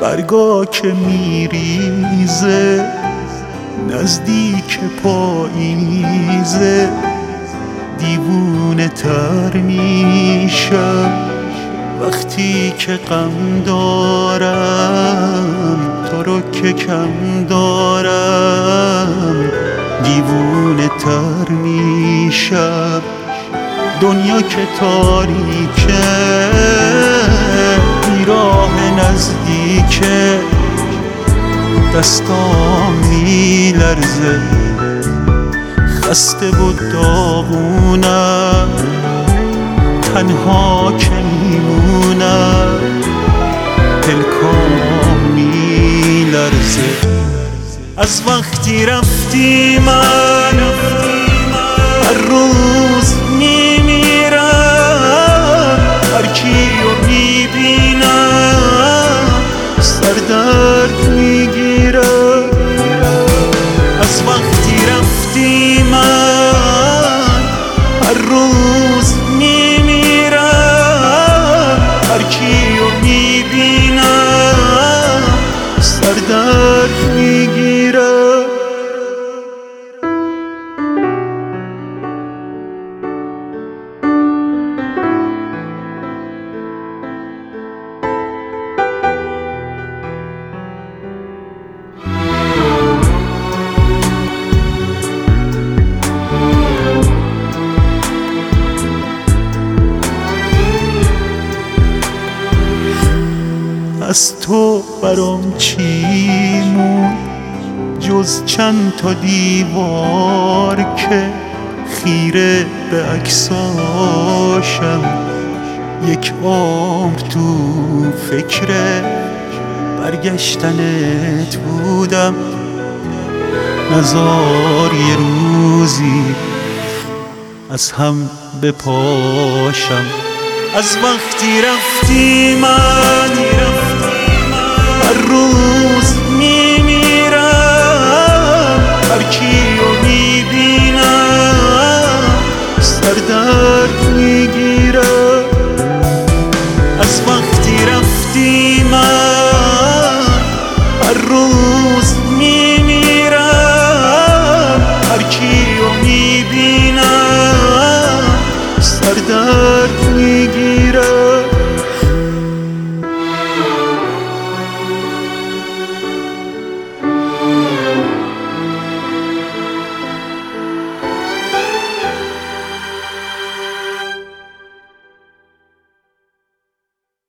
برگا که میریزه نزدیک پاییزه، دیوونه تر میشم وقتی که غم دارم، تو رو که کم دارم دیوونه تر میشم. دنیا که تاریکه، بیراه نزدیکه، دستام میلرزه، خسته و داغونم، تنها که میمونم، پلکام میلرزه. از وقتی رفتی من هر روز میمیرم، هر کیو میبینم سردرد میگیرم. از وقتی رفتی من هر روز میمیرم، هر کیو میبینم سردرد میگیرم. از تو برام چی مون جز چند تا دیوار که خیره به عکساشم، یک عمر تو فکر برگشتنت بودم، نزار یه روزی از هم بپاشم. از وقتی رفتی من هر روز میمیرم، هر کیو میبینم سردرد میگیرم. از وقتی رفتی من هر روز میمیرم، هر کیو میبینم سردرد میگیرم.